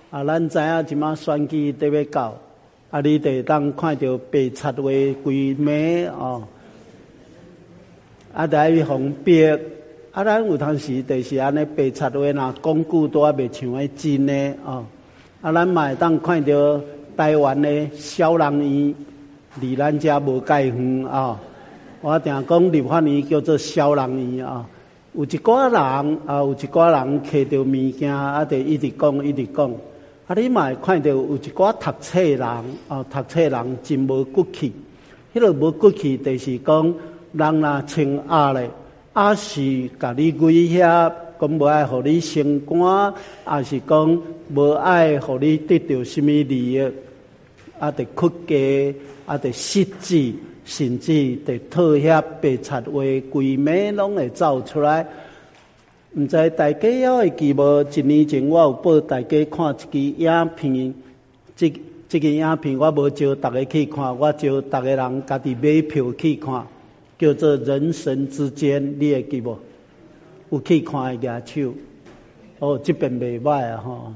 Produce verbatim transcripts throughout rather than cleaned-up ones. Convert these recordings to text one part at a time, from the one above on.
啊，咱知影即马选举得要到，啊，你得当看到白贼话规暝哦，啊，得去防逼。啊，咱有当时就是安尼白贼话，若讲久都还袂像迄真诶哦。啊，咱嘛会当看到台湾诶小人院，离咱遮无介远啊。我定讲立法院叫做小人院啊。有一寡人啊，有一寡人摕到物件啊，得一直讲一直讲。啊，你嘛会看到有一寡读册人啊，读册人真无骨气。迄个无骨气，就是讲人若穿鸭咧。啊是甲你威胁，讲无爱互你升官，啊是讲无爱互你得到什么利益，啊得屈家，啊得失志，甚至得妥协白贼话，规暝拢会走出来。毋知大家还会记无？一年前我有报大家看一支影片，即即个影片我无招大家去看，我招大家人家己买票去看。叫做人神之间，你会记无？有去看的举手。哦，这边袂歹啊吼。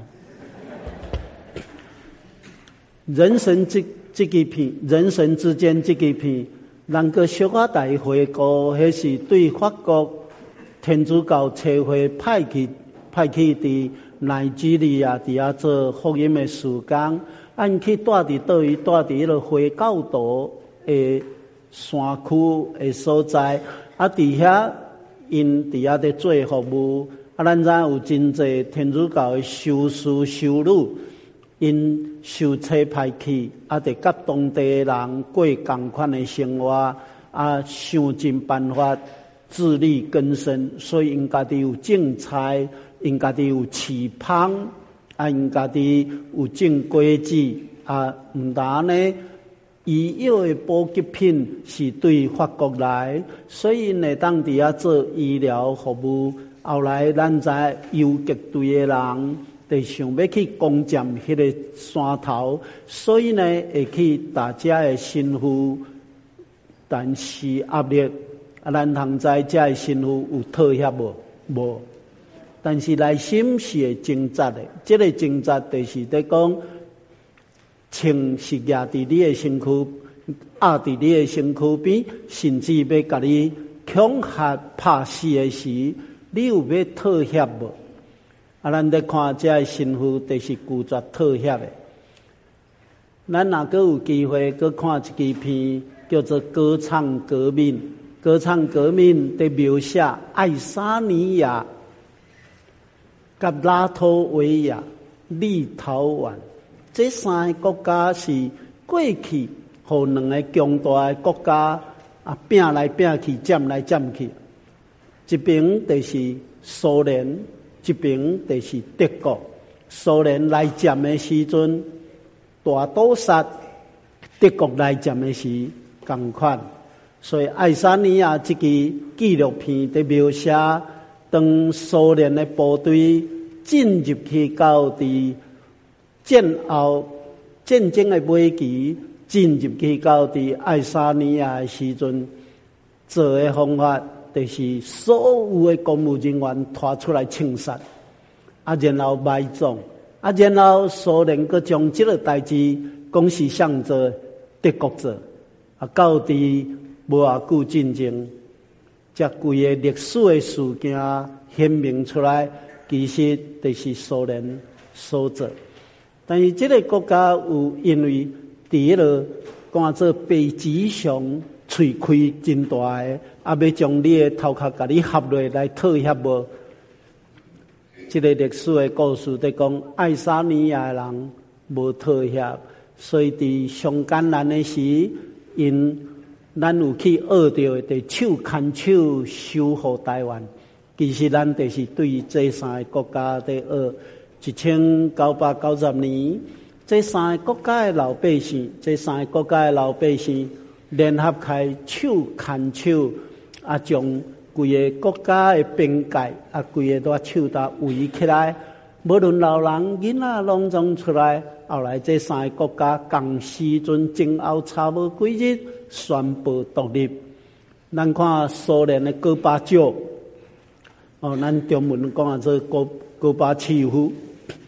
人神这这支片，人神之间这支片，人个小可大回顾，迄是对法国天主教社会派去派去伫奈及利亚伫遐做福音的事工，按去带伫倒位，带伫迄个回教徒诶。山区的所在，啊，伫遐因伫遐咧做服务，啊，咱知有真济天主教的修士修女，因受差派去，啊，得甲当地人过共款的生活，啊，想尽办法自力更生，所以因家己有种菜，因家己有饲芳，啊，因家己有种果子，啊，毋但呢。医药的补给品是对法国来，所以呢，当地啊做医疗服务。后来咱在游击队的人，就想要去攻占迄个山头，所以呢，会去大家的身躯，但是压力啊，咱通知遮的身躯有妥协无？无，但是内心是会挣扎的。这个挣扎就是在讲。枪是压伫你的身躯，压伫你的身躯边，甚至要甲你恐吓拍死的时，你有要妥协无？啊，咱咧看这个身躯，就是拒绝妥协的。咱若阁有机会，阁看一支片，叫做《歌唱革命》。歌唱革命的描写爱沙尼亚、甲拉脱维亚、立陶宛。这三个国家是过去互两个强大的国家啊拼来拼去、占来占去。一边就是苏联，一边就是德国。苏联来占的时阵大屠杀，德国来占的时同款。所以爱沙尼亚这个纪录片的描写，当苏联的部队进入去到伫战后战争的尾期，进入去到伫爱沙尼亚的时阵，做的方法就是所有的公务人员拖出来枪杀，啊，然后埋葬，啊，然后苏联阁将这个代志讲是向做德国做，啊，到伫无偌久战争，这规个历史的事件显明出来，其实就是苏联所做。但是这个国家有因为伫迄落讲做北极熊喙开真大个，啊要将你的头壳甲你合落来妥协无？这个历史的故事在讲爱沙尼亚人无妥协，所以伫上艰难的时，因咱有去学着的手牵手守护台湾。其实咱就是对这三个国家在学。一千九百九十年，这三个国家的老百姓，这三个国家的老百姓联合开手牵手，啊，将规个国家的边界啊，规个都手搭围起来，无论老人囡仔拢总出来。后来这三个国家同时阵前后差无几日宣布独立。咱看苏联的戈巴乔，哦，咱中文讲啊做戈戈巴契夫。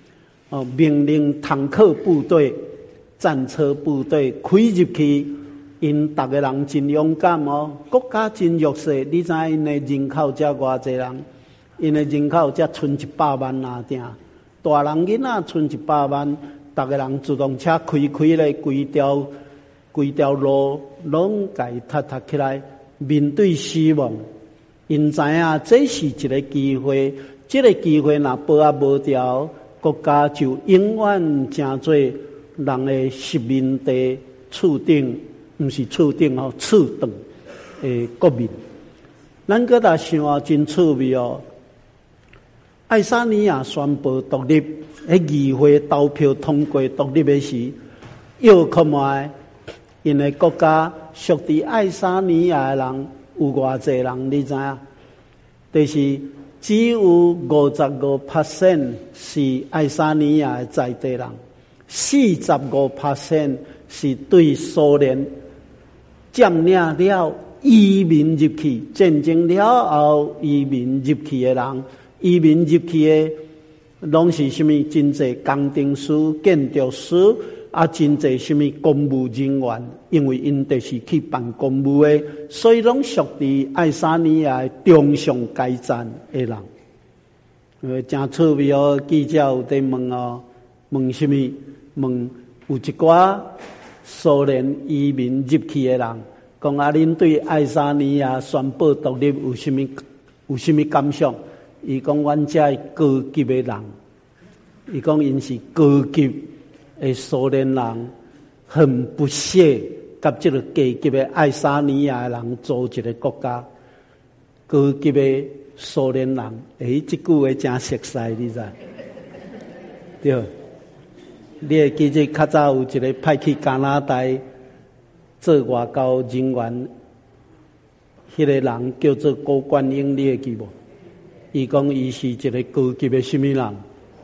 哦，命令坦克部队、战车部队开入去，因大个人真勇敢哦，国家真弱势。你知因的人口才偌济人？因的人口才剩一百万哪定？大人囡仔剩一百万，大个人自动车开开咧，规条规条路拢家踏踏起来，面对死亡。因知影这是一个机会，这个机会若把握无掉，国家就永远成做人的殖民地厝顶，不是厝顶哦，厝长的国民。咱搁来想啊，真趣味哦。爱沙尼亚宣布独立，喺议会投票通过独立的时，又看卖，因为国家属伫爱沙尼亚的人。有偌济人，你知影？就是只有五十五 percent 是爱沙尼亚的在地人，四十五 percent 是对苏联占领了移民入去，战争了后移民入去的人，移民入去的拢是什么？真济工程师、建筑师。啊，真侪什么公务人员，因为因就是去办公务的，所以拢属于爱沙尼亚的中上阶层的人。呃，真趣味哦！记者有在问哦，问什么？问有一寡苏联移民入去的人，讲啊，恁对爱沙尼亚宣布独立有什么有什么感想？伊讲，阮这高级的人，伊讲因是高级。诶，苏联人很不屑甲这个低级的爱沙尼亚人组一个国家，高级的苏联人，诶，这句话真熟悉，你知？对，你会记得较早有一个派去加拿大做外交人员，迄、那个人叫做郭冠英，你会记无？伊讲伊是一个高级的什么人？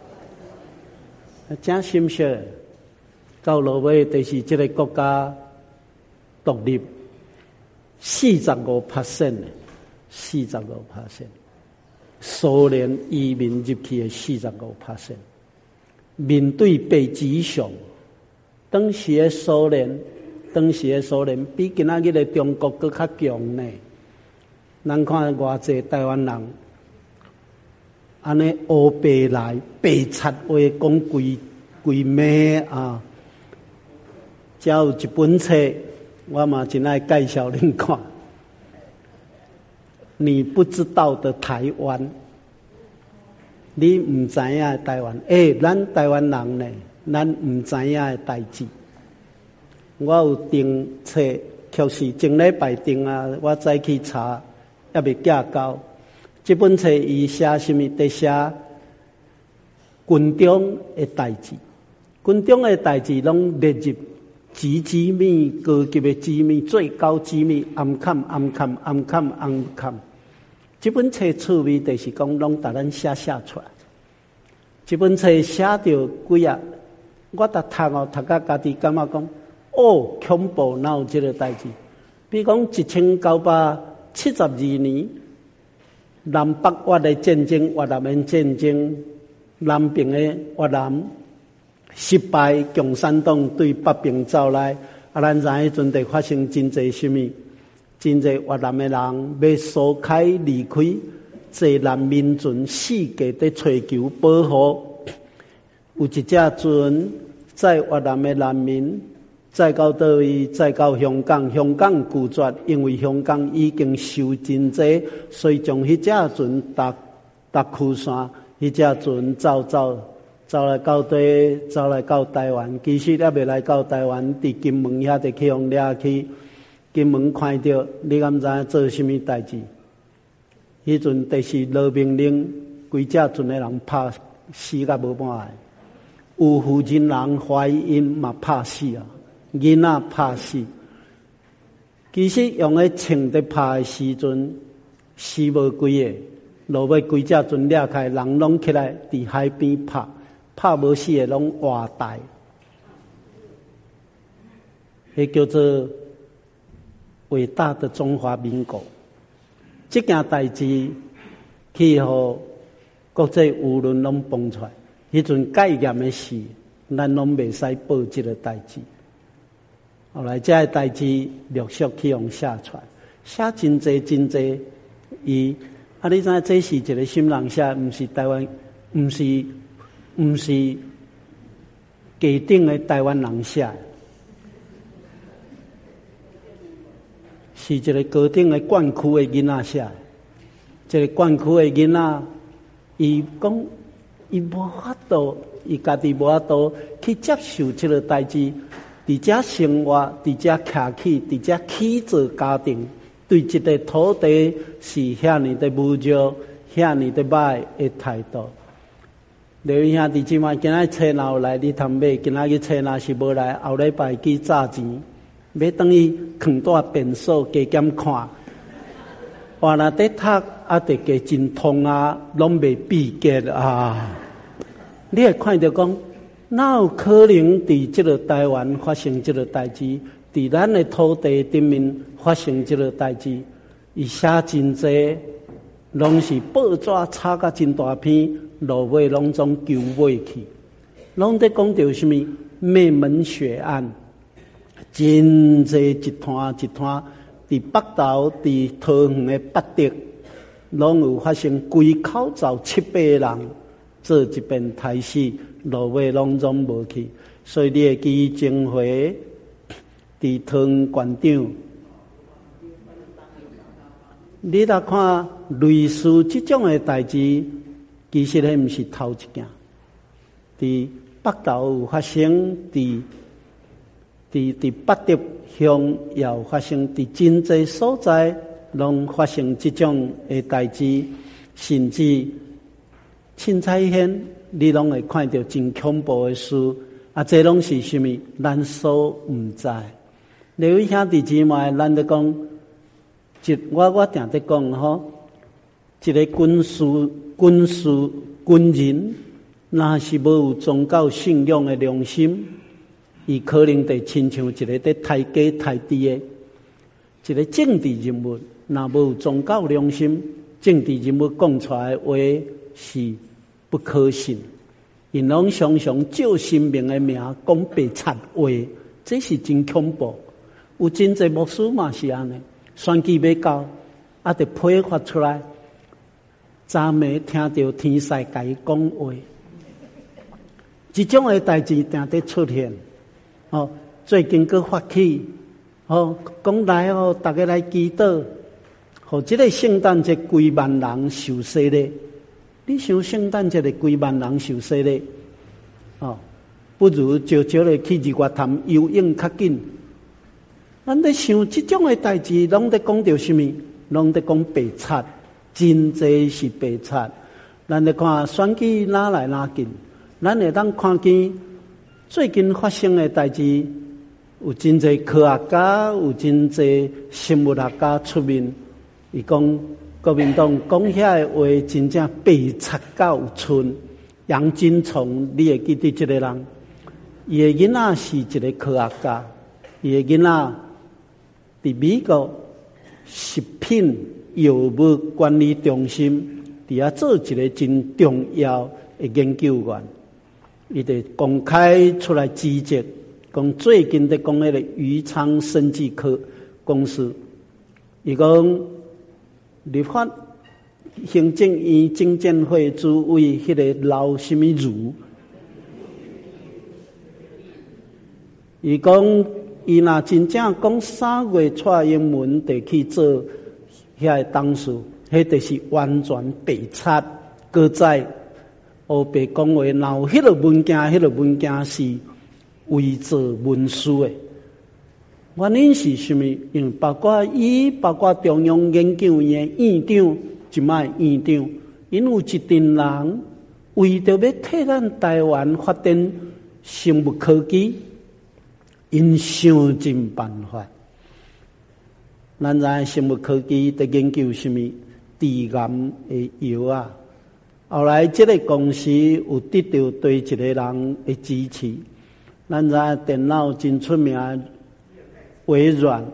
真心血。到落尾就是这个国家独立，四十五 percent， 四十五 percent， 苏联移民入去的四十五 percent， 面对北极熊，当时的苏联，当时的苏联比今仔日的中国更较强呢。咱看偌济台湾人，安尼乌白来白贼话讲规规暝啊！只有一本册，我嘛真爱介绍恁看。你不知道的台湾，你唔知影的台湾，诶、欸，咱台湾人呢，咱唔知影的代志。我有订册，确实前礼拜订啊，我再去查，也未寄到。这本册伊写什么？在写军中的代志，军中的代志拢列入。极机密、高级的机密、最高机密、暗砍、暗砍、暗砍、暗砍。这本册趣味就是讲，拢把咱写写出来。这本册写到几啊？我逐读哦，读到家己感觉讲，哦，恐怖，哪有这个代志？比如讲，一千九百七十二年，南北越的战争、越南的战争，南边的越南。失败，共产党对北平走来，啊，咱知迄阵地发生真侪什么？真侪越南的人要疏开离开，济难民船四界在追求保护。有一只船载越南的难民，载到倒位？载到香港，香港拒绝，因为香港已经收真济，所以将迄只船搭搭驱线，迄只船走走。走来到底，走来到台湾，其实也未来到台湾，伫金门遐就去互掠去。金门看到，你敢知影做什么代志？迄阵就是落命令，规只船的人拍死甲无半个，有妇人人怀孕嘛拍死啊，囡仔拍死。其实用个枪在拍的时阵，死无几个，落尾规只船掠开，人拢起来伫海边拍。拍无死的拢活带，迄叫做伟大的中华民国。这件代志去互国际舆论拢蹦出来， 迄阵戒严的事，咱拢袂使报即个代志。后来这个代志陆续去用写出来，写真济真济。伊啊，你知影这是一个心人写，毋是台湾，毋是毋是家顶的台湾人写，是一个高顶的灌区的囡仔写。这个灌区的囡仔，伊讲伊无法度，伊家己无法度去接受这个代志。伫遮生活，伫遮徛起，伫遮起做家庭，对这个土地是遐尼的侮辱，遐尼的歹的态度。刘兄弟即摆今仔车若有来，你通买；今仔日车若是无来，后礼拜去炸钱，要等伊囥蹛便所加减看。话若伫读啊，得加真痛啊，拢袂闭结啊！你会看到讲。哪有可能伫这个台湾发生这个代志？伫咱的土地顶面发生这个代志？伊写真济，拢是报纸插甲真大篇，落尾拢总求尾去。拢在讲到什么灭门血案，真济一摊一摊，伫北投、伫桃园的北德，拢有发生规口罩七八个人做一遍台死。落尾拢总无去，所以你会记前回伫桃园县长，你来看类似这种的代志，其实迄毋是头一件。伫北投有发生，伫伫伫北德乡也有发生，伫真济所在拢发生这种的代志，甚至凊彩显。你拢会看到真恐怖的事，啊，这拢是什么？咱所毋知。两位兄弟姊妹，咱咧讲，一我我定在讲吼，一个军事、军事、军人，若是无有宗教信仰的良心，伊可能会亲像一个在抬价抬低的，一个政治人物，若无有宗教良心，政治人物讲出来的话是。不可信，因拢常常借神明的名讲白贼话，这是真恐怖。有真济牧师嘛是安尼，选举要到，啊，得批发出来，昨暝听到天使甲伊讲话，这种的代志定得出现。哦，最近佫发起，哦，讲来哦，大家来祈祷，互这个圣诞节几万人受洗咧。你想圣诞节的几万人受洗咧？哦，不如少少的去日月潭游泳较紧。咱咧想这种的代志，拢在讲到什么？拢在讲白贼，真济是白贼。咱咧看选举哪来哪近，咱会当看见最近发生的代志，有真济科学家，有真济生物学家出面，伊讲。国民党讲遐的话，真正白贼到有寸。杨金松，你会记得这个人？伊的囡仔是一个科学家，伊的囡仔伫美国食品药物管理中心，伫遐做一个真重要的研究员。伊就公开出来指责，讲最近在讲迄个余昌生技科公司，伊讲。立法行政院证监会主委迄个老什么如，伊讲伊若真正讲三月出英文得去做遐个董事，迄就是完全白贼。搁在黑白讲话，然后迄个文件，迄个文件是伪造文书的。原因是什么？因为包括伊，包括中央研究院院长，一卖院长，因有一群人为着要替咱台湾发展生物科技，因想尽办法。咱知生物科技在研究什么？致癌的药啊！后来这个公司有得到对一个人的支持。咱知电脑真出名。微软，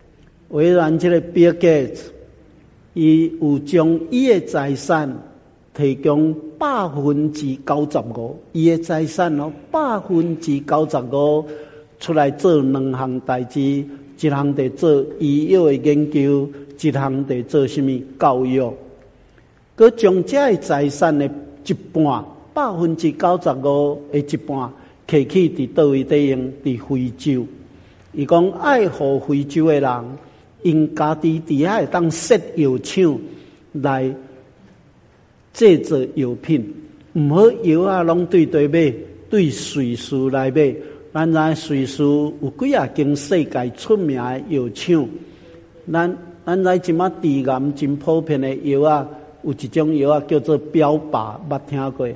微软这个 Bill Gates，伊有将伊的财产提供百分之九十五，伊的财产哦，百分之九十五出来做两项代志，一项在做医药的研究，一项在做什么教育。佮将这的财产的一半，百分之九十五的一半，摕去伫倒位底用？伫非洲。伊讲爱护非洲的人，因家己伫遐会当设药厂来制作药品，毋好药啊，拢对对买，对瑞士来买。咱知瑞士有几啊间世界出名的药厂，咱咱知即马治癌真普遍的药啊，有一种药啊叫做标靶，捌听过？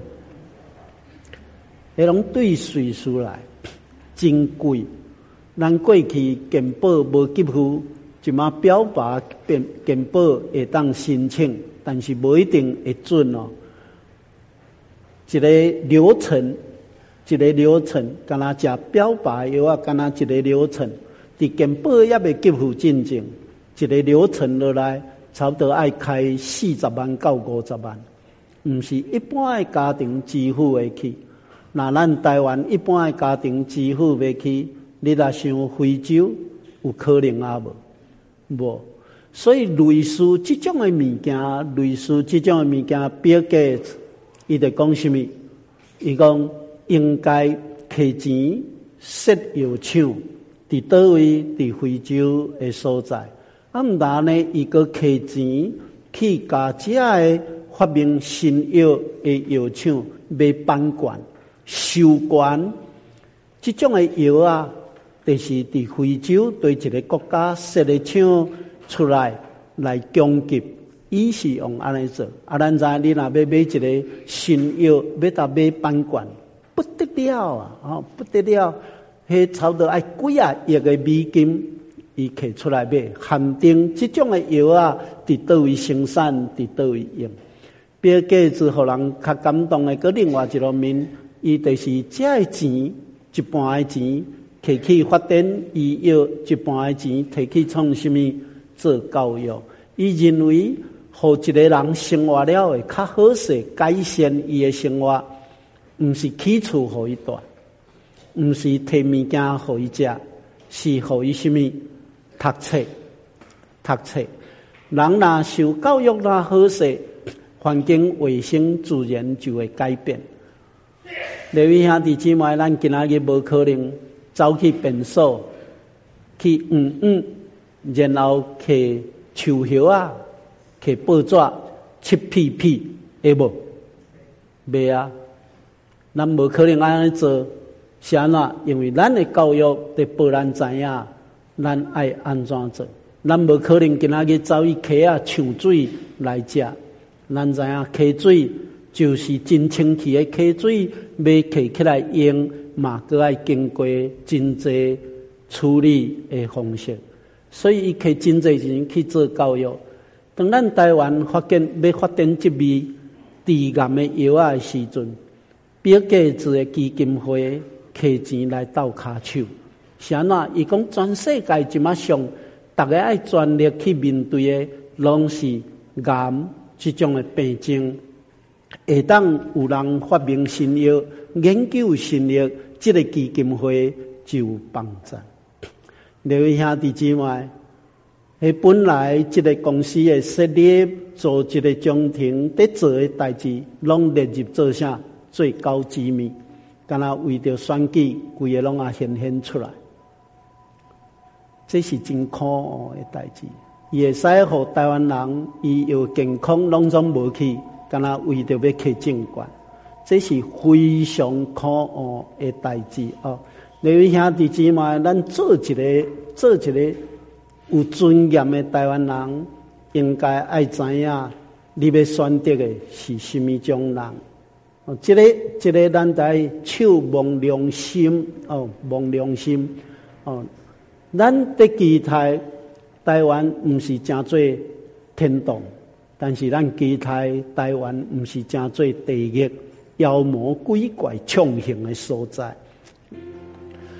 迄拢对瑞士来，真贵。咱过去健保无给付，即马标靶健健保会当申请，但是无一定会准哦。一个流程，一个流程，敢若食标靶药啊，敢若一个流程，伫健保也未给付进前，一个流程落来，差不多爱开四十万到五十万，毋是一般的家庭支付得起。那咱台湾一般的家庭支付袂起。你若想非洲有可能啊无？无，所以类似这种的物件，类似这种的物件，比尔盖茨伊就讲什么？伊讲应该摕钱设药厂，伫倒位？伫非洲的所在。啊，毋但呢，伊个摕钱去甲遮个发明新药的药厂买版权、收权，这种的药啊。就是伫非洲对一个国家设个厂出来来供给，伊是用安尼做。啊，咱知你若要买一个新药，要搭买版权，不得了啊！哦，不得了，迄差不多爱几啊亿个美金，伊摕出来买，限定这种的药啊，伫倒位生产，伫倒位用。比尔盖茨互人较感动的，搁另外一个面，伊就是这个钱，一半的钱。摕去发展医药，一半的钱摕去创什么做教育？伊认为，互一个人生活了会较好势，改善伊的生活，毋是起厝互伊住，毋是摕物件互伊食，是互伊什么读册？读册。人若受教育若好势，环境卫生自然就会改变。各位兄弟姊妹，咱今仔日无可能。走去便所，去嗯嗯，然后摕树叶啊，摕报纸七屁屁，会无？袂啊！咱无可能安尼做，是安怎？因为咱的教育得报咱知影，咱爱安怎做？咱无可能今仔日走去溪啊抢水来食，咱知影溪水就是真清气的溪水，要摕起来用。嘛，佮爱经过真济处理的方式，所以伊摕真济钱去做教育。当咱台湾发展要发展这味治癌的药啊的时阵，比尔盖茨的基金会摕钱来斗骹手，是安怎？伊讲全世界即马上，大家爱全力去面对的，拢是癌这种的病症。会当有人发明新药、研究新药，这个基金会就有帮助。各位兄弟姊妹，迄本来这个公司的设立做一个中庭在做的代志，拢列入做啥最高机密，敢若为着选举，规个拢也显现出来。这是真可恶的代志，伊会使互台湾人伊又健康拢总无去。敢若为着要去政权，这是非常可恶的代志哦。各位兄弟姊妹，咱做一个做一个有尊严的台湾人，应该爱知影你要选择的是什么种人。哦，这个这个咱在手望良心哦，望良心哦。咱的期待台湾毋是真做天堂。但是咱期待台湾毋是真做地狱、妖魔鬼怪、冲刑的所在。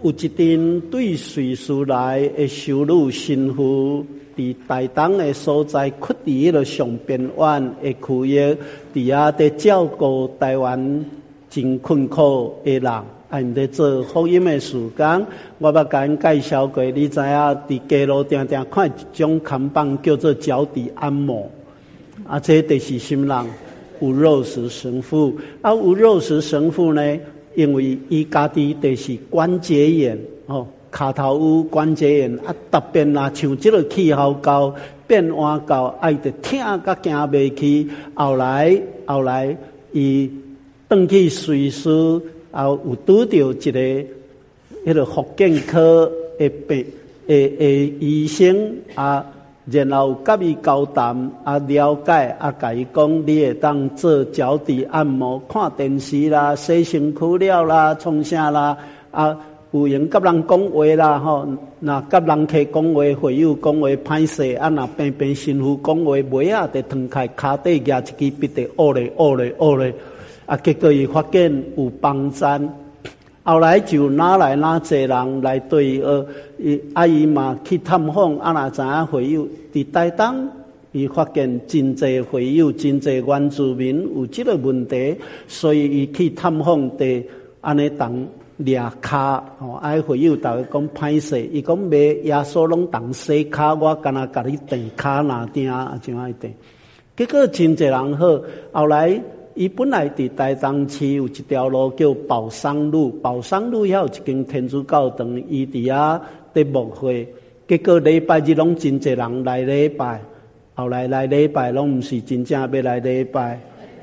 有一阵对瑞士来的修女神父，伫台东的所在，屈伫迄个上边湾的区域，伫遐伫照顾台湾真困苦的人。啊，因伫做福音的事工，我捌甲因介绍过，你知影？伫街路定定看一种看板叫做脚底按摩，啊，这就是什么人？吴肉石神父。啊，吴肉石神父呢，因为伊家己就是关节炎，哦，骹头有关节炎，啊，特别啦，像这个气候高变换高，爱得疼甲行袂去，后来后来伊转去瑞士。后有拄到一个迄个福建科的病的的医生啊，然后甲伊交谈啊，了解啊，甲伊讲你会当做脚底按摩、看电视啦、洗身躯了啦、创啥啦啊，有闲甲人讲话啦吼，若甲人客讲话、会友讲话歹势啊，若平平神父讲话，尾仔得脱开骹底夹一支笔得恶咧恶咧恶咧。啊，结果伊发现有帮赞，后来就拿来拿侪人来对呃，伊啊伊嘛去探访，啊若知影会友伫台东，伊发现真侪会友、真侪原住民有即个问题，所以伊去探访地安尼当掠骹，吼，啊会友逐个讲歹势，伊讲袂耶稣拢当洗骹，我干那甲你垫骹哪定啊，怎样垫？结果真侪人好，后来。伊本来伫台东市有一条路叫宝山路，宝山路遐有一间天主教堂，伊伫遐伫牧会，结果礼拜日拢真侪人来礼拜，后来来礼拜拢毋是真正要来礼拜，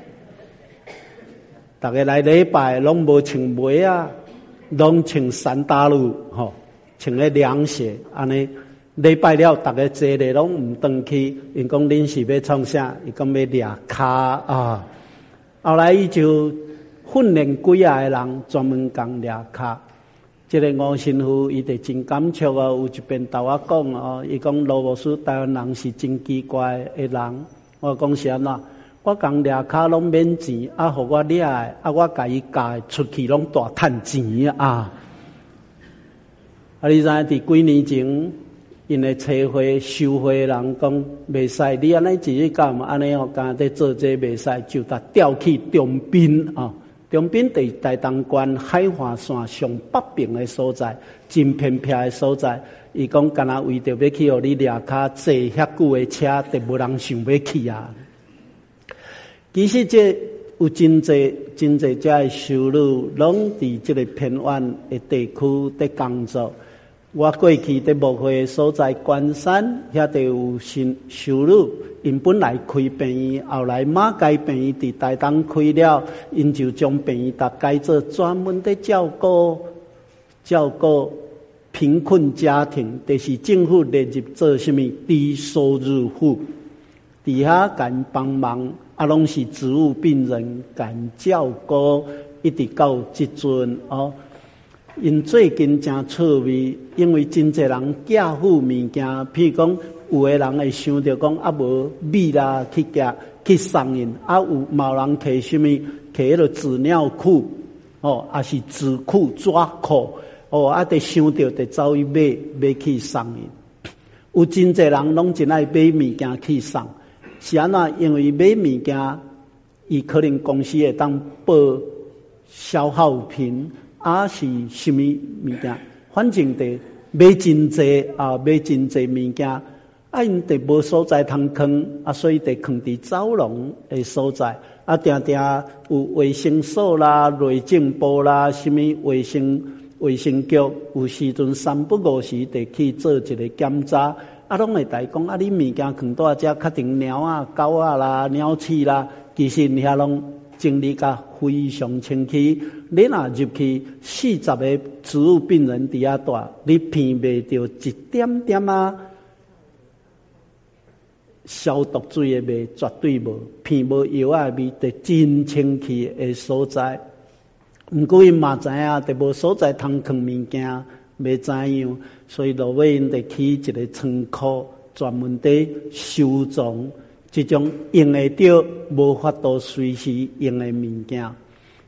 逐个来礼拜拢无穿鞋啊，拢穿三打路吼，穿咧凉鞋，安尼礼拜了，逐个坐咧拢毋转去，因讲恁是要创啥？伊讲要掠骹啊。后来伊就训练几啊个人专门讲掠骹。这个吴神父伊就真感触哦，有一遍甲我讲哦，伊讲罗牧师台湾人是真奇怪的人。我讲是安怎？我讲掠骹拢免钱，啊，互我掠的，啊，我甲伊教出去拢大趁钱啊！啊，你知影？伫几年前。因为车会收会人讲袂使，你安尼一日干嘛？安尼哦，刚在做这袂使，就甲调去中滨啊。中滨伫台东县海华线上北边的所在，真偏僻的所在。伊讲干那为着要去，互你掠骹坐遐久的车，就无人想要去啊。其实这有真济真济遮的修女，拢伫这个偏远的地区伫工作。我过去伫牧会所在关山，遐就有新修女，因本来开病院，后来马街病院伫台东开了，因就将病院搭改做专门伫照顾照顾贫困家庭，就是政府列入做什么低收入户，伫遐甲帮忙，啊，拢是植物病人，甲照顾，一直到即阵哦。因最近真趣味，因为真侪人寄付物件，譬如讲，有的人会想着讲啊无米啦去寄去送因，啊有某人摕什么摕迄个纸尿裤，哦，啊是纸裤纸裤，哦，啊得想着得走去买买去送因。有真侪人拢真爱买物件去送，是安怎？因为买物件，伊可能公司会当报消耗品。啊是什么物件？反正得买真济啊，买真济物件，啊因得无所在通囥，啊所以得囥伫走廊的所在，啊定定有卫生所啦、内政部啦、什么卫生卫生局，有时阵三不五时得去做一个检查，啊拢会来讲啊，你物件囥倒遮，确定猫啊、狗啊啦、鸟鼠啦，其实遐拢。整理甲非常清晰，你若入去四十个植物病人伫遐住，你闻袂到一点点啊消毒水的味，绝对无，闻无药啊味，得真清气的所在。毋过因嘛知影，得无所在通囥物件，袂知样，所以落尾因得起一个仓库，专门伫收藏。这种用会到无法度随时用的物件，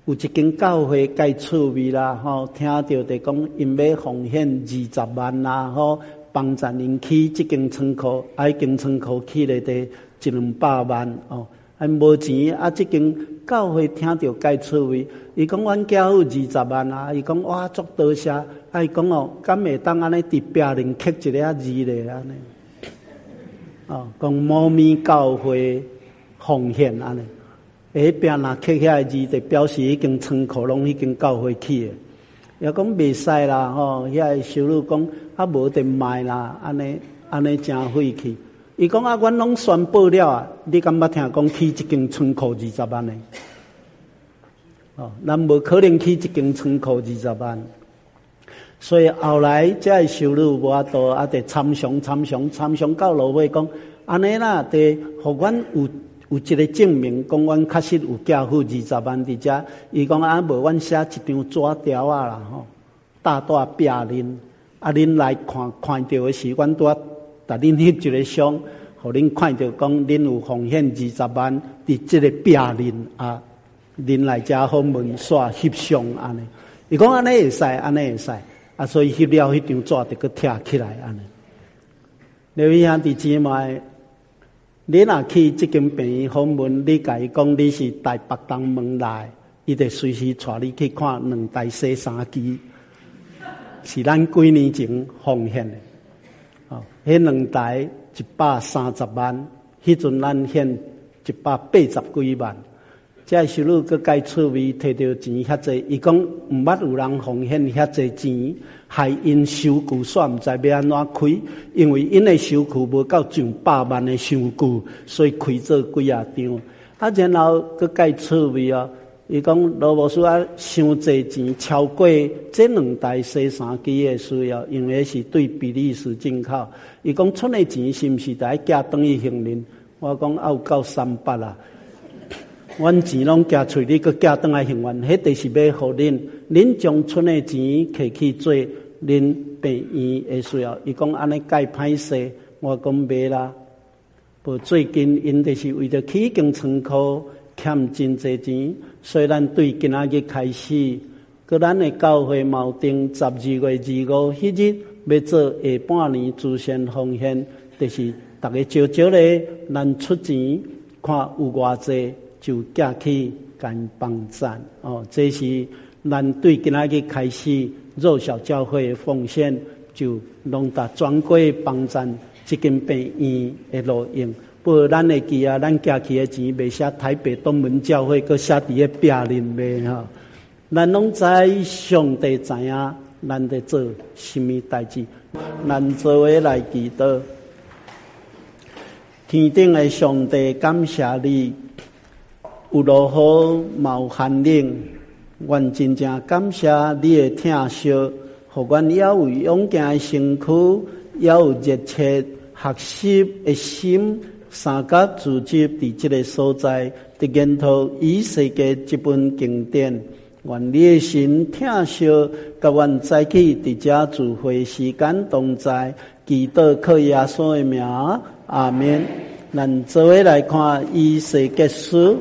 有一间教会介趣味啦，吼，听到伫讲因要奉献二十万啦，吼，帮助因起即间仓库，啊，间仓库起咧伫一两百万哦，啊无钱啊，即间教会听到介趣味，伊讲阮交付二十万啊，伊讲哇足多谢，啊伊讲哦，敢会当安尼伫壁面刻一个字咧安尼，哦，讲猫咪教会奉献安尼。下边若刻遐字，就表示已经仓库拢已经教会去诶。也讲袂使啦，吼，遐收入讲啊无得卖啦，安尼安尼真费气。伊讲啊，阮拢宣布了啊，你敢捌听讲起一间仓库二十万诶？哦，咱无可能起一间仓库二十万。所以后来这收入无法度，啊，得参详参详参详到落尾讲，安尼啦，得互阮有。有一个证明，讲阮确实有交付二十万伫遮。伊讲啊，无阮写一张纸条啊啦，吼，大大壁面，啊，恁来看看到的是，阮拄啊，逐恁翕一个相，互恁看到讲恁有奉献二十万伫即个壁面啊，恁来遮访问煞翕相安尼。伊讲安尼会使，安尼会使，啊，所以翕了迄张纸就佮贴起来安尼。各位兄弟姊妹。你若去即间病院访问，你甲伊讲你是台北东门来，伊就随时带你去看两台洗衫机，是咱几年前奉献的。哦，迄两台一百三十万，迄阵咱献一百八十几万。这收入佮介趣味，摕到钱遐济，伊讲毋捌有人奉献遐济钱，害因收据煞毋知要安怎开，因为因的收据无到上百万的收据，所以开做几啊张。啊，然后佮介趣味啊，伊讲罗牧师啊，伤济钱超过这两台洗衫机的需要，因为是对比利时进口。伊讲剩的钱是毋是得寄转去行人？我讲啊有够三百啦。阮钱拢寄出去，佮寄转来行员，迄就是要互恁，恁将剩的钱摕去做恁病院的需要。伊讲安尼介歹势，我讲袂啦。无最近因就是为着起间仓库欠真济钱，所以咱对今仔日开始，佮咱的教会锚定十二月二五迄日要做下半年慈善奉献，就是逐个少少咧，咱出钱看有偌济。就寄去干帮赞哦，这是咱对今仔日开始弱小教会的奉献，就拢达专柜帮赞这间病院的路用。不过咱会记啊，咱寄去的钱袂写台北东门教会，佮写伫个壁面袂哈。咱拢知上帝知影咱在做什么代志，咱做伙来祈祷。天顶的上帝，感谢你。有落雨，嘛有寒冷，阮真正感谢你的疼惜，互阮也有勇健的身躯，也有热切学习的心，三甲自执伫这个所在，伫研讨以世界这本经典，愿你的神疼惜，甲阮再去伫这聚会时间同在，祈祷靠耶稣的名，阿们。咱做伙来看以世结书。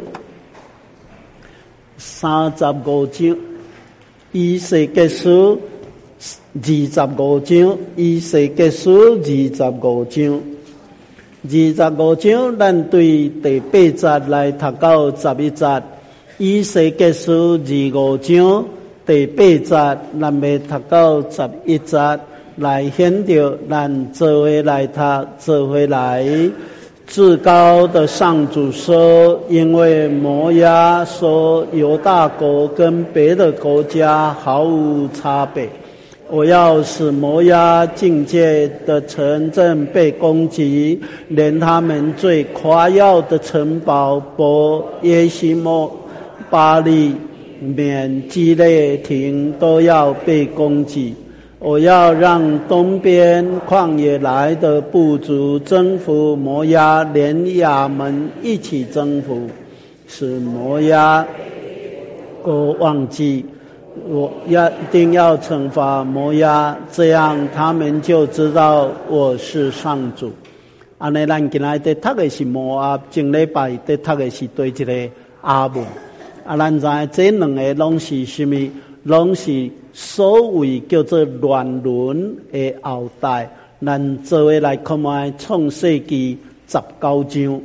三十五章，以世结书二十五章，以世结书二十五章，二十五章，咱对第八节来读到十一节。以世结书二五章第八节，咱要读到十一节，来显着咱做伙来读，做伙来。至高的上主说，因为摩押说犹大国跟别的国家毫无差别，我要使摩押境界的城镇被攻击，连他们最夸耀的城堡伯耶西莫、巴利、缅基列亭都要被攻击。我要让东边旷野来的部族征服摩押，连亚门一起征服，使摩押国忘记，我要一定要惩罚摩押，这样他们就知道我是上主。安尼咱今仔日读的是摩押，前礼拜伫读的是对一个阿门。 啊，咱知这两个拢是什么？拢是所谓叫做乱伦的后代。咱做位来看卖创世纪十九章，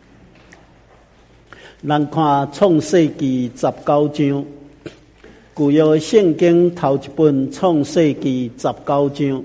咱看创世纪十九章，旧约圣经头一本创世纪十九章。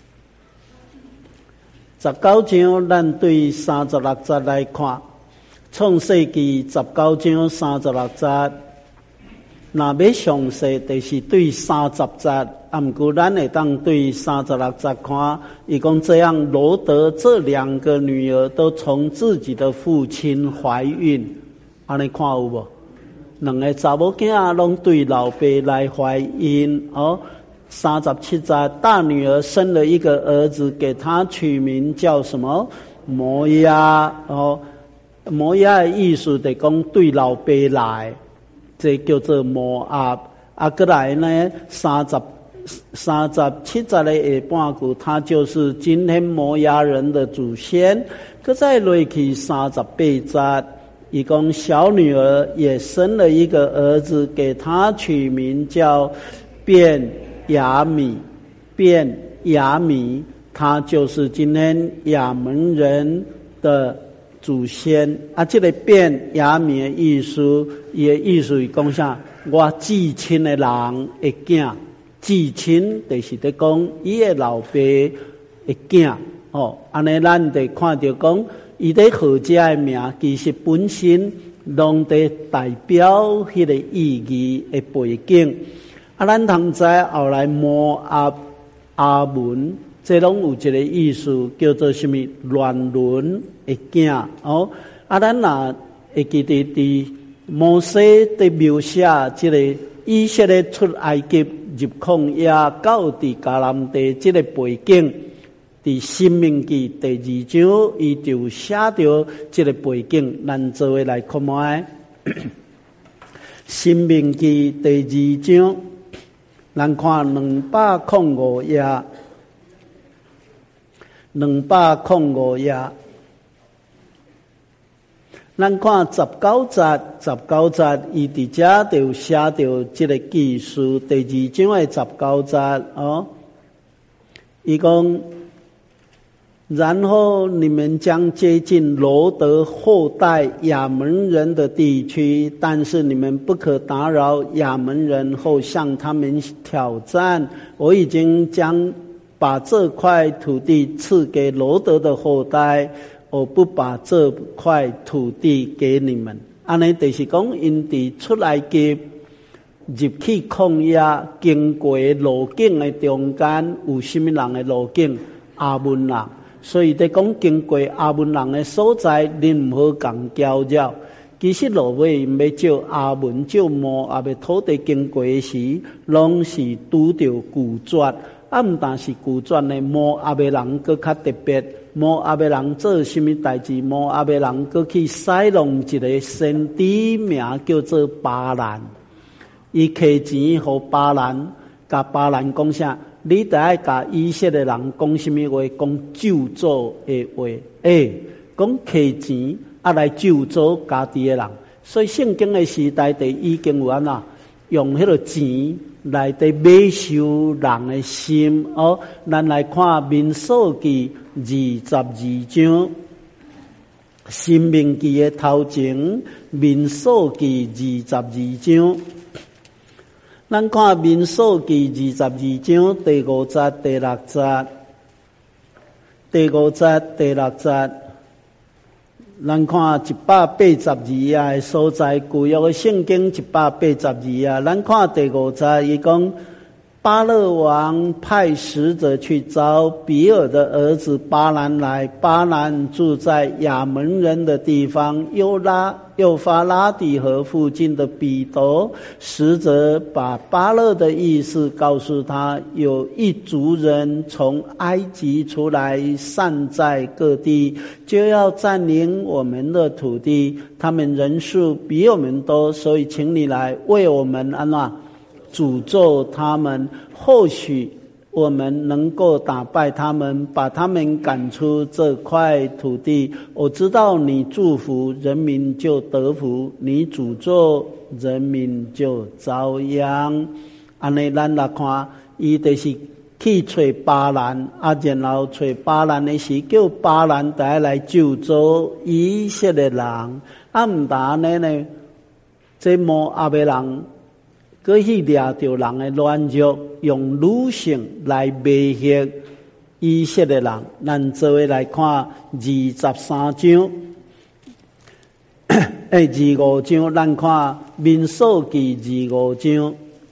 十九章，咱对三十六节来看，创世纪十九章三十六节。若要详细，就是对三十节，啊，毋过咱会当对三十六节看。伊讲这样，罗得这两个女儿都从自己的父亲怀孕，安尼看有无？两个查某囝拢对老爸来怀孕哦。三十七节，大女儿生了一个儿子，给他取名叫什么？摩押哦。摩押的意思就讲对老爸来。这叫做摩押，啊，过来呢，三十三十七节的下半句，他就是今天摩押人的祖先。搁再落去三十八节，伊讲小女儿也生了一个儿子，给他取名叫便雅悯，便雅悯，他就是今天亚门人的祖先啊，这个便雅悯的意思，伊的意思是讲啥？我至亲的人的囝，至亲就是在讲伊的老爸的囝哦。安尼咱得看到讲，伊在号这的名，其实本身拢在代表迄个意义的背景。啊，咱通知后来摩押阿门。这拢有一个意思，叫做什么？乱伦的囝哦。啊，咱若会记得伫摩西在描写这个以色列出埃及入旷野到伫迦南地这个背景，伫申命记第二章，伊就写着这个背景。咱做位来看卖申命记第二章，咱看两百零五页。两百零五页，咱看十九节，十九节伊伫遮就写着这个记述，第二章的十九节哦。伊讲，然后你们将接近罗得后代亚门人的地区，但是你们不可打扰亚门人后向他们挑战。我已经将把这块土地赐给罗得的后代，我不把这块土地给你们。安尼就是讲，因伫出来嘅入去旷野，经过路径的中间，有什么人的路径？阿门人。所以在讲经过阿门人的所在，你唔好共搅扰。其实落尾因要照阿门、照摩押的土地经过时，拢是拄着拒绝。啊，毋但是拒绝的摩押的人搁较特别，摩押的人做什么代志？摩押的人搁去使用一个先知名叫做巴兰，伊摕钱互巴兰，甲巴兰讲啥？你得爱甲以色列人讲什么话？讲咒诅的话，诶，讲摕钱啊来咒诅家己的人。所以圣经的时代就已经有安那用迄个钱来伫买收人的心哦。咱来看民数记二十二章，申命记的头前，民数记二十二章。咱看民数记二十二章第五节、第六节，第五节、第六节。咱看一百八十二页的所在，旧约的圣经一百八十二页。咱看第五节，伊讲巴勒王派使者去招比尔的儿子巴兰来。巴兰住在亚门人的地方，幼拉幼发拉底河附近的彼得。使者把巴勒的意思告诉他，有一族人从埃及出来，散在各地，就要占领我们的土地。他们人数比我们多，所以请你来为我们安那诅咒他们。或许我们能够打败他们，把他们赶出这块土地。我知道你祝福人民就得福，你诅咒人民就遭殃。安尼咱来看，伊就是去找巴兰，啊，然后找巴兰的时，叫巴兰带来救助以色列人。啊，唔但安尼呢，这摩押的人。过去掠着人的软弱，用女性来威胁以色列人。咱做位来看二十三章，诶，二五章，咱看民数记二五章，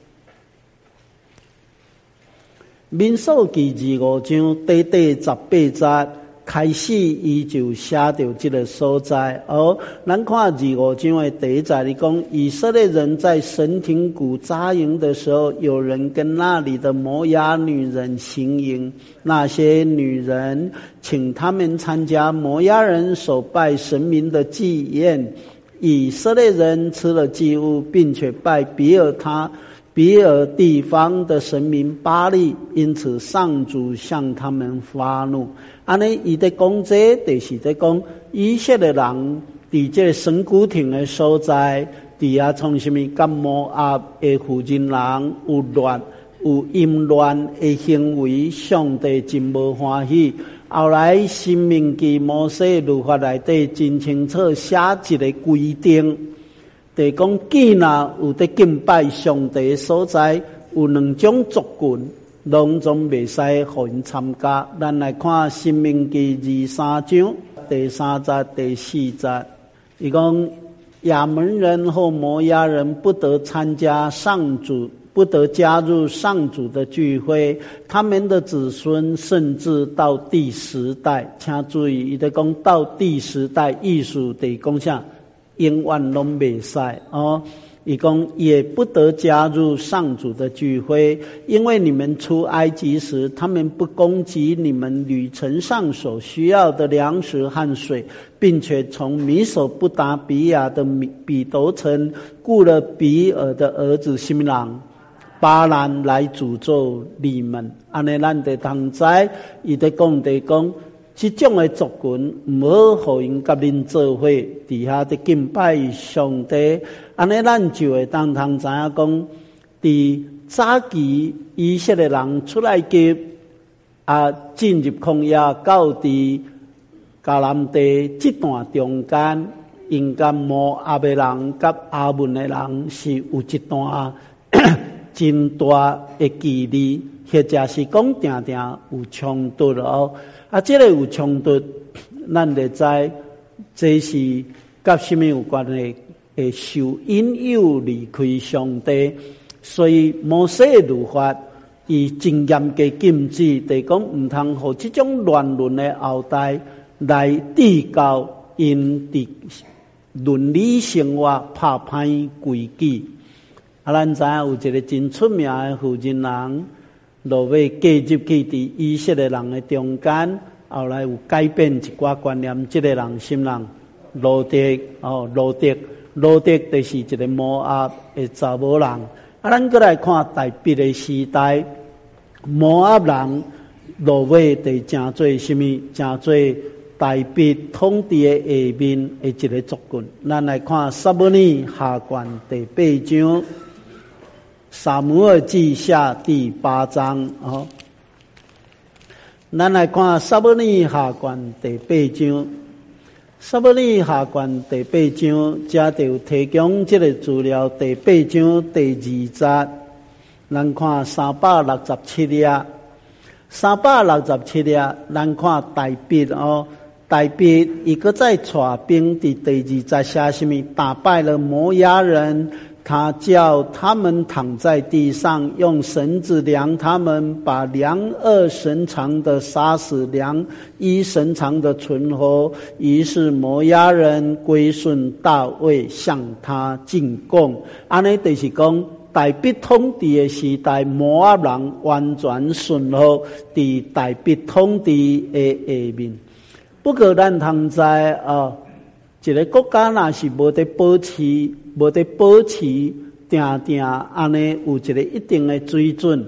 民数记二五章第第十八节。开始，伊就写到这个所在。而咱看二五章的第一节里讲，以色列人在神亭谷扎营的时候，有人跟那里的摩押女人行营。那些女人请他们参加摩押人所拜神明的祭宴。以色列人吃了祭物，并且拜比尔他。比尔地方的神明巴力，因此上主向他们发怒。安尼，伊在讲这，就是在讲以色列人伫这神古亭的所在，伫遐从什么甲摩押的附近人有乱有淫乱的行为，上帝真无欢喜。后来申命记摩西律法内底真清楚写一个规定。就是讲，既然有在敬拜上帝的所在，有两种族群，拢总袂使互因参加。咱来看《申命记》二三章第三节、第四节，伊讲亚门人或摩押人不得参加上主，不得加入上主的聚会。他们的子孙甚至到第十代，请注意，伊在讲到第十代，意思得讲啥？永远拢袂使哦，伊讲也不得加入上主的聚会，因为你们出埃及时，他们不供给你们旅程上所需要的粮食和水，并且从米索不达比亚的比斗城雇了比尔的儿子西米郎巴兰来诅咒你们。安尼咱得通知，伊在讲地讲。这种的族群唔好互因甲恁做伙，伫遐伫敬拜上帝。安尼咱就会当通知影讲，伫早期以色列人出来嘅啊，进入旷野到伫迦南地这段中间，因甲摩押的人甲阿门的人是有一段真大的距离，或者是讲定定有冲突哦。啊，这个有冲突，咱就知这是甲什么有关系？会受引诱离开上帝，所以摩西的律法以真严格禁止，就讲唔通互这种乱伦的后代来制教因伫伦理生活拍歹规矩。啊，咱知影有一个真出名的妇人人。落尾嫁入去伫以色列人的中间，后来有改变一寡观念，这个人什么人？罗德哦，罗德，罗德就是一个摩押的查某人。啊，咱过来看大笔的时代，摩押人落尾就成做什么？成做大笔统治的下面的一个族群。咱来看撒母耳下卷第八章。撒母耳记下第八章哦，咱来看撒母耳下卷第八章。撒母耳下卷第八章，这就提供这个资料。第八章第二节，咱看三百六十七页，三百六十七页，咱看大笔哦，大笔一个在带兵的第二节写什么？打败了摩押人。他叫他们躺在地上，用绳子量他们，把量二绳长的杀死，量一绳长的存活。于是摩押人归顺大卫，向他进贡。安尼就是讲，大笔统治的时代，摩押人完全顺服伫大笔统治的下面。不过咱通知啊，一个国家若是无得保持。无得保持定定安尼有一个一定的水准，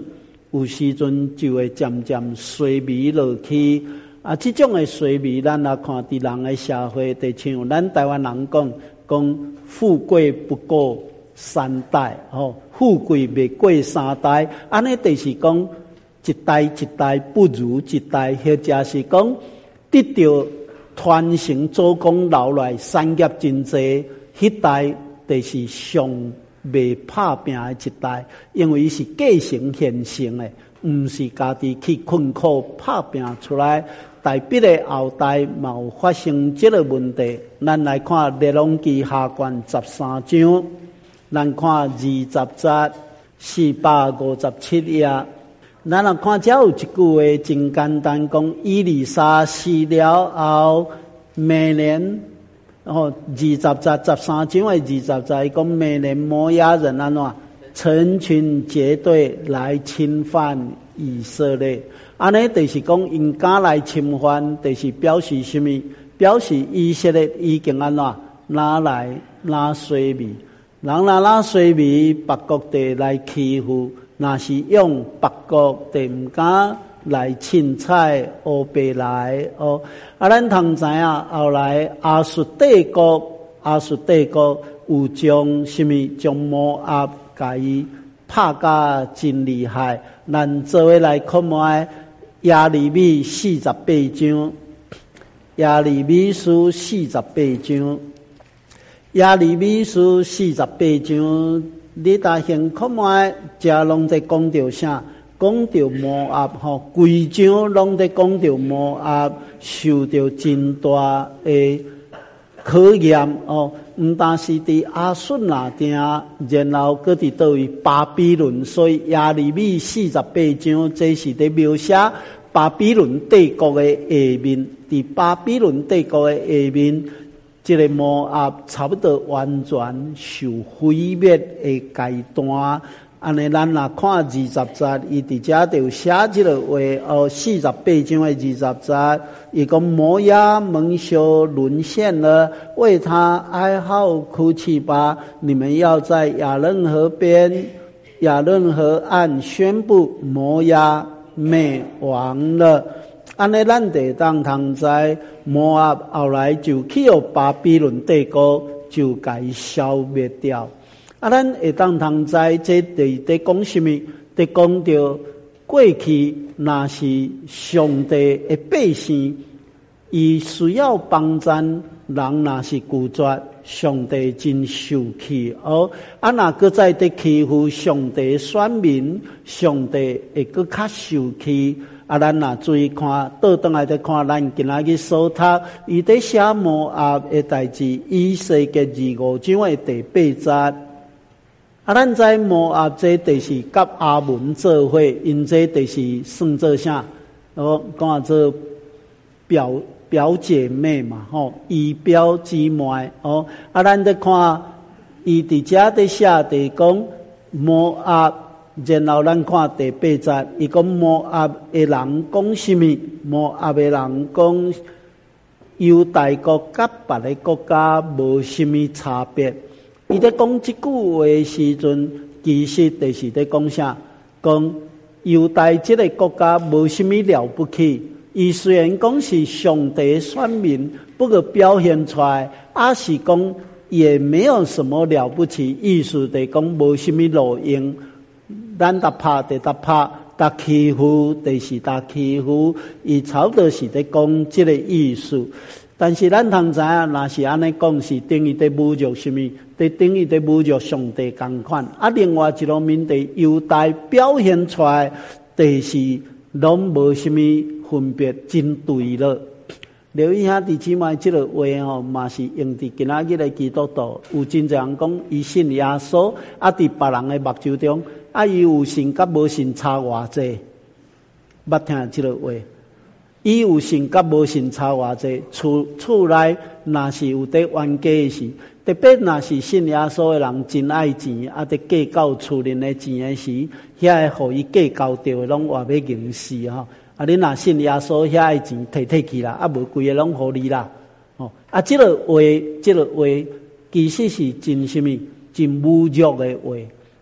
有时阵就会渐渐衰微落去。啊，这种的衰微，咱来看伫人的社会，就像咱台湾人讲，讲富贵不过三代，吼、哦，富贵未过三代，安尼就是讲一代一代不如一代，或者是讲得到传承祖公留来产业真济，迄代就是上未拍拼的一代，因为伊是继承现成的，毋是家己去困苦拍拼出来。代笔的后代嘛有发生这个问题。咱来看《列王记下卷》十三章，咱看二十节四百五十七页。咱来看这有一句话真简单，讲以利沙死了后，明年哦二十节十三章的二十节讲明年摩押人安怎成群结队来侵犯以色列。安尼就是讲，因敢来侵犯，就是表示什么？表示以色列已经安怎拿来拿衰微，人拿拿衰微，别国地来欺负，若是用别国地唔敢来凊彩乌白来哦。啊，咱通知影后来亚述帝国，亚述帝国有将什么？将摩押甲伊拍甲真厉害。咱做伙来看卖。耶利米四十八章，耶利米书四十八章，耶利米书四十八章，你大先看卖，这拢在讲到啥？讲到摩押吼，规章拢在讲到摩押受到真大的考验哦。唔但是伫亚述那定，然后搁伫倒位巴比伦，所以耶利米四十八章，这是伫描写巴比伦帝国的下面。伫巴比伦帝国的下面，这个摩押差不多完全受毁灭的阶段。安尼，咱若看二十节，伊伫遮就写即个话哦，四十八章的二十节，伊讲摩押蒙羞沦陷了，为他哀号哭泣吧！你们要在亚嫩河边、亚嫩河岸宣布摩押灭亡了。安尼，咱得当通知摩押后来就去互巴比伦帝国，就该消灭掉。啊，咱会当通知这伫伫讲什么？伫讲到过去若是上帝的百姓，伊需要帮助，人若是拒绝，上帝真受气哦。啊，若搁再伫欺负上帝选民，上帝会搁较受气。啊，咱若注意看，倒转来再看，咱今仔日所读，伊伫写摩押的代志，以西结二五章的第八节。啊，咱在摩押这就是甲阿门做伙，因这就是算做啥？哦，讲做表表姐妹嘛，吼，以表姊妹哦。啊，咱再看，伊伫遮伫写伫讲摩押，然后咱看第八节，伊讲摩押的人讲什么？摩押的人讲，犹大国甲别个国家无什么差别。伊在讲这句话的时阵，其实就是在讲啥？讲犹大这个国家无什么了不起。伊虽然讲是上帝的选民，不过表现出来，也是讲也没有什么了不起。意思就是讲无什么路用，咱搭拍就搭拍，搭欺负就是搭欺负。伊差不多是在讲这个意思。但是咱通知影，若是安尼讲，是等于在侮辱什么？在等于在侮辱上帝同款。啊，另外一方面，伫犹大表现出来，就是拢无什么分别，真对了。留意下弟姊妹，这个话吼，嘛是用伫今仔日的基督徒，有真侪人讲伊信耶稣，啊，伫别人的目睭中，啊，伊有信甲无信差偌济，捌听这个话。伊有信甲无信差偌济，厝厝内若是有得冤家的事，特别若是信耶稣的人真爱钱，啊，得计较厝人的钱的时，遐个互伊计较着的拢话要硬死吼。啊，你若信耶稣，遐个钱摕摕去啦，啊，无规个拢互你啦。哦，啊，这个话，这个话，其实是真什么？真侮辱的话。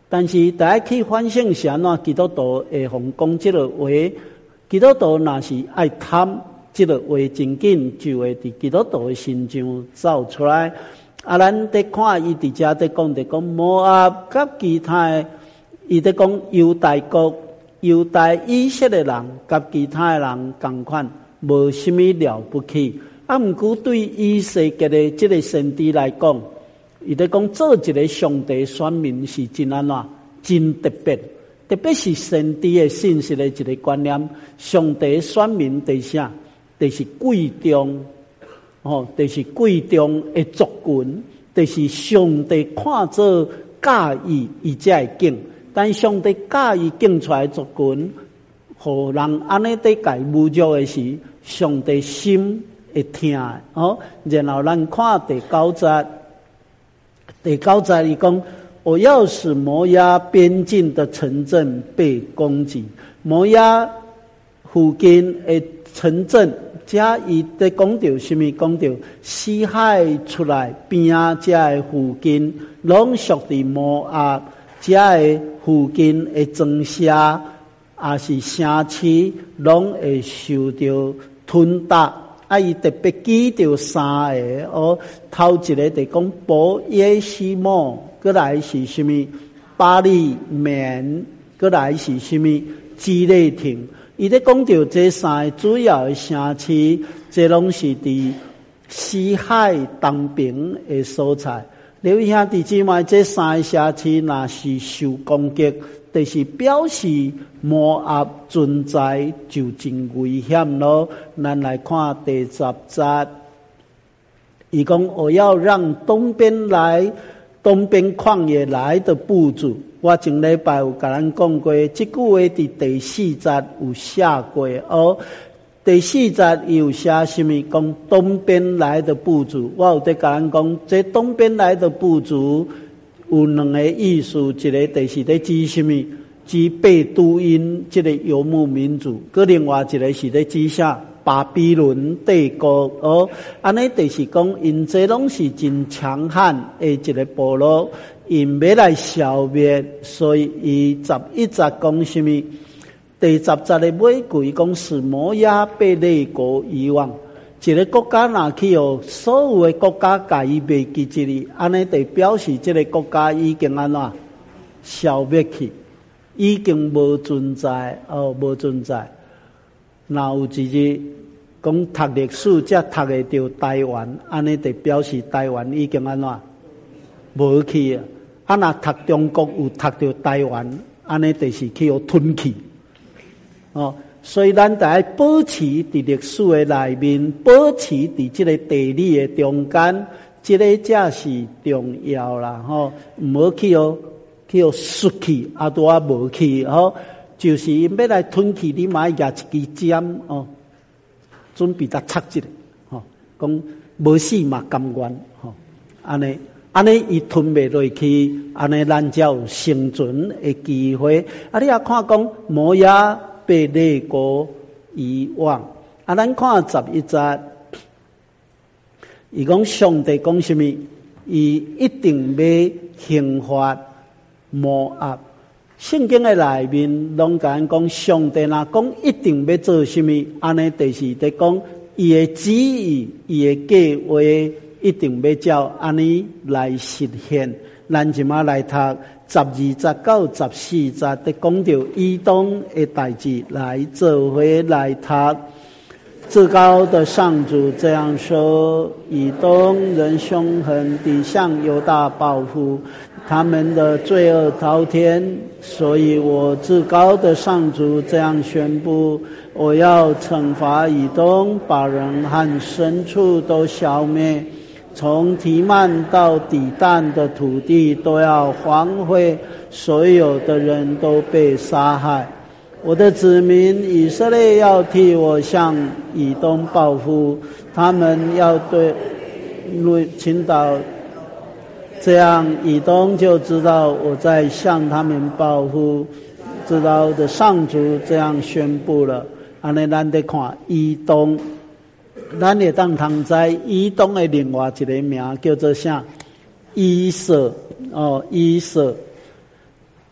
但是大家去反省是安怎，基督徒会互讲即个话，基督徒若是爱贪即个话真紧，就会伫基督徒的心上走出来。啊，咱伫看伊伫遮伫讲，伫讲摩押甲其他的，伊伫讲犹大国、犹大以色列人甲其他的人共款，无什么了不起。啊，毋过对以色列的即个先知来讲，伊伫讲做一个上帝选民是真安怎，真特别，特别是先知的信息的一个观念。上帝选民伫啥？就是贵重，哦，就是贵重的族群，就是上帝看做介意伊才会敬。但上帝介意敬出来的族群，互人安尼伫家侮辱的时，上帝心会疼的哦。然后咱看第九节，第九节伊讲，我要使摩押边境的城镇被攻击，摩押附近的城镇，遮伊在讲到什么？讲到西海出来边啊，遮的附近，拢属于摩押，遮的附近的庄舍，也是城市，拢会受到吞踏。啊，伊特别记到三个哦，头一个就讲伯耶西莫，过来是什么？巴利免，过来是什么？基列亭。伊咧讲到这三个主要的城市，这拢是伫西海东边的所在。留意兄弟姊妹，这三个城市若是受攻击，就是表示摩押存在就真危险咯。咱来看第十节，伊讲我要让东边来，东边旷野来的部族。我前礼拜有甲咱讲过，这句话伫第四节有写过哦。第四节有写什么？讲东边来的部族。我有在甲咱讲，这东边来的部族有两个意思，一个就是在指什么？指贝都因这个游牧民族，佮另外一个是在指啥？巴比伦帝国哦。安尼就是讲，因这拢是真强悍的一个部落。因要来消灭，所以伊十一节讲什么？第十节的尾句讲是摩押被列国遗忘。一个国家若去哦，所有的国家甲伊袂记起哩，安尼就表示这个国家已经安怎消灭去，已经无存在哦，无存在。若有一日讲读历史，才读会到台湾，安尼就表示台湾已经安怎无去啊。啊，若读中国有读到台湾，安尼就是去互吞去。哦，所以咱得要保持伫历史的内面，保持伫这个地理的中间，这个才是重要啦。吼，唔好去互去互失去，啊拄啊无去吼，就是因要来吞去，你买夹一支针哦，准备甲插一个，吼，讲无死嘛甘愿，吼，安尼。安尼伊吞袂落去，安尼咱才有生存的机会。啊，你也看讲摩押被列国遗忘。啊，咱看十一节，伊讲上帝讲什么？伊一定要刑罚摩押。圣经的内面拢讲讲上帝若讲一定要做什么，安尼就是在讲伊的旨意，伊的计划。一定要照安尼来实现。咱即马来读十二节到十四节，在讲到以东的代志，来做回来读。至高的上主这样说：以东人凶狠地向犹大报复，他们的罪恶滔天，所以我至高的上主这样宣布：我要惩罚以东，把人和牲畜都消灭。从提曼到底但的土地都要荒废，所有的人都被杀害。我的子民以色列要替我向以东报复，他们要对倾倒，这样以东就知道我在向他们报复。知道的上主这样宣布了。安尼咱得看以东。咱会当通知以东的另外一个名叫做啥？以色哦，以色。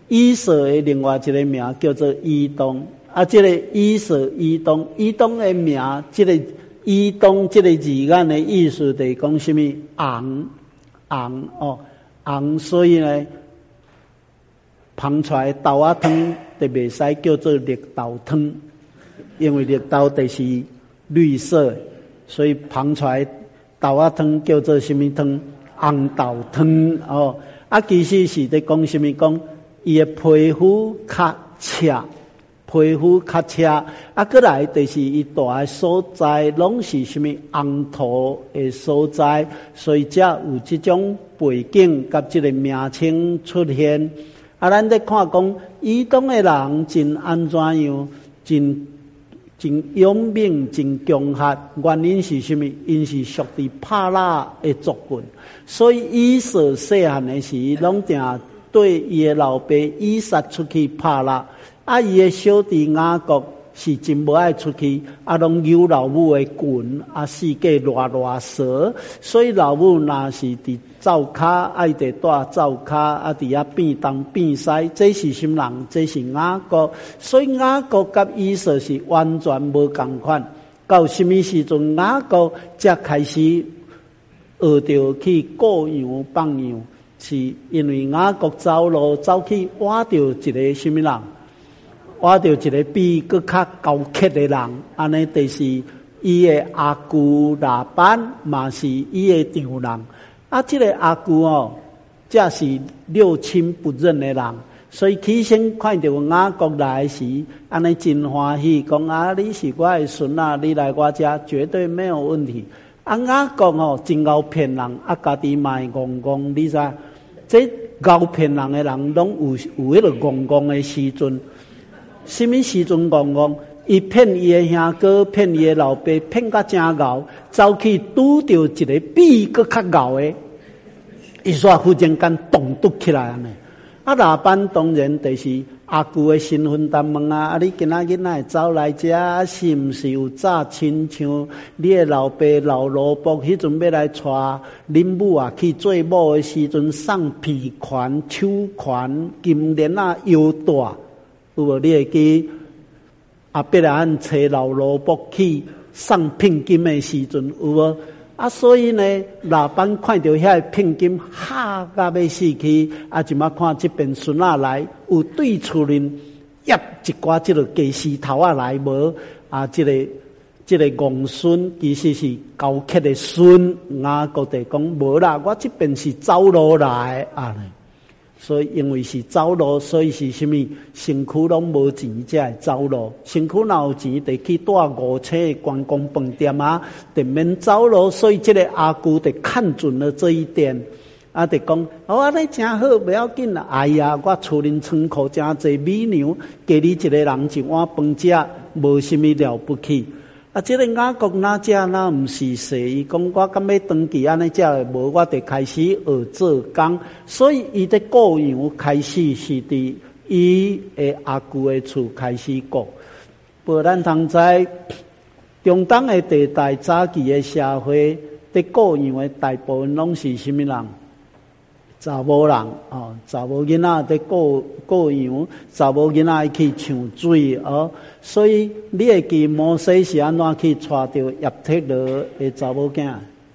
以色的另外一个名叫做以东，啊，这个以色以东，以东的名，这个以东这个字眼的意思就是讲什么？红红哦，红，所以呢，捧出来豆仔汤就袂使叫做绿豆汤，因为绿豆就是绿色，所以捧出来豆仔汤叫做什么汤？红豆汤哦。啊，其实是在讲什么？讲伊的皮肤较赤，皮肤较赤，啊，过来就是伊住的所在，拢是什么红土的所在，所以才有这种背景甲这个名称出现。啊，咱在看讲，以东的人真安怎样，真真勇猛，真强悍，原因是什么？因是属于帕拉的族群，所以以色细汉的时，拢定对伊的老爸以撒出去帕拉，啊，伊的小弟雅各是真无爱出去，啊，拢有老母的棍，啊，世界热热蛇，所以老母若是伫灶骹，爱伫带灶骹，啊，伫遐变东变西，这是什么人？这是雅各，所以雅各甲以色是完全无共款。到什么时阵，雅各才开始学着去过羊放羊？是因为雅各走路走去挖着一个什么人？挖着一个比佫较高级的人，安尼就是伊的阿舅拉班，嘛是伊的丈人。啊，这个阿舅哦，这是六亲不认的人，所以起先看到雅各来时，安尼真欢喜，讲啊，你是我的孙啊，你来我家绝对没有问题。啊，雅各哦，真够骗人，啊，家己嘛会戆戆，你知？这够骗人的人，拢有有迄个戆戆的时阵。什么时阵戆戆？伊骗伊的兄哥，骗伊的老爸，骗甲真牛，走去拄着一个比佫较牛的，伊煞忽然间动嘟起来安尼。啊，老板当然就是阿舅的身份担问啊，啊，你今仔日哪会走来遮？啊，是毋是有早亲像你的老爸老罗伯迄阵要来带恁母啊去做某的时阵，送皮环、手环、金链啊、腰带，有无？你会记？啊，必然找老罗伯去送聘金的时阵，有无？啊，所以呢，老板看到遐聘金，哈甲要死去，啊，就嘛看这边孙仔来，有对厝人压一寡这个鸡丝头啊来无？啊，这个这个戆孙其实是高级的孙，雅各就讲无啦，我这边是走路来啊。所以因为是走路，所以是什么？身躯拢无钱才会走路。身躯若有钱，得去带五星的观光饭店啊，得免走路。所以这个阿舅得看准了这一点，啊，得讲哦，安尼真好，不要紧啦。哎呀，我厝里仓库真侪米粮，给你一个人一碗饭食，无什么了不起。啊，这个雅各哪只哪毋是说伊讲我敢要长期安尼只会无，我得开始学做工，所以伊的雇羊开始是伫伊的阿舅的厝开始过。不咱通知中东的地带早期的社会，伫雇羊的大部分拢是什么人？查某人哦，查某囡仔伫过过羊，查某囡仔去抢水哦，所以你会记摩西是安怎去带着叶忒罗的查某囝？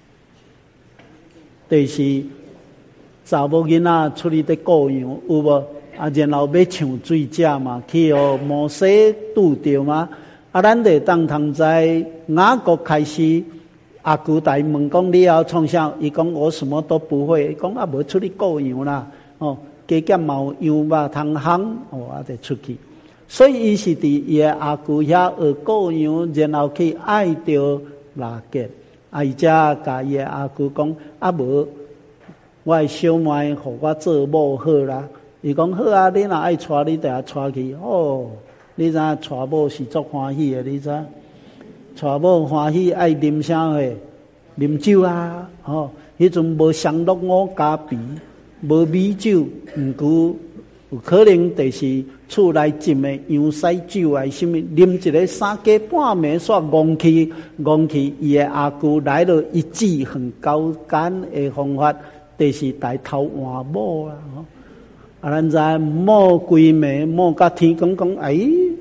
就是查某囡仔出去伫过羊，有无？啊，然后要抢水食嘛，去互摩西拄着嘛。啊，咱得当通在雅各开始。阿舅大问讲你要创啥？伊讲我什么都不会。伊讲啊，无出去雇羊啦，哦，加减嘛有羊肉通烘，哦，啊，得出去。所以伊是伫伊个阿舅遐学雇羊，然后去爱着拉结。啊，伊才甲伊个阿舅讲啊，无我的小妹互我做某好啦。伊讲好啊，你若爱带你就带去。哦，你知带某是足欢喜的，你知？带某欢喜爱啉啥货？啉酒啊！吼，迄阵无上落五加啤，无米酒，毋过有可能就是厝内浸的洋西酒啊，什么啉一个三更半暝煞戆去，戆去伊的阿舅来了一记很高干的方法，就是带头换某啊！吼， 啊，咱知摸规暝摸甲天公讲，哎，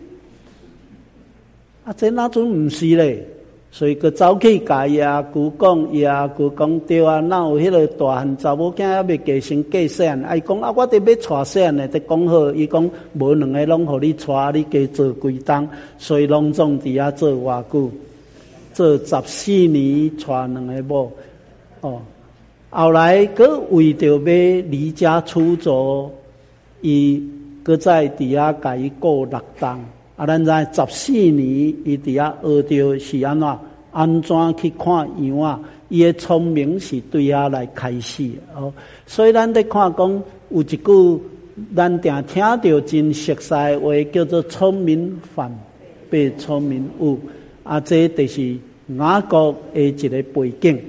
啊，这哪阵毋是咧？所以佮走去甲爷姑讲，爷姑讲对啊，哪有迄个大汉查某囝还未嫁生嫁散？啊，伊讲啊，我得要娶散咧，得讲好。伊讲无两个拢互你娶，你加做几冬，所以拢总伫遐做偌久，做十四年娶两个某。哦，后来佮为着要离家出走，伊佮再伫遐甲伊过六冬。啊，咱知十四年，伊伫遐学着是安怎安怎去看样啊？伊诶聪明是对遐来开始哦。所以咱咧看讲有一句，咱定听到真熟悉的话，叫做“聪明反被聪明误”。啊，这就是雅各诶一个背景。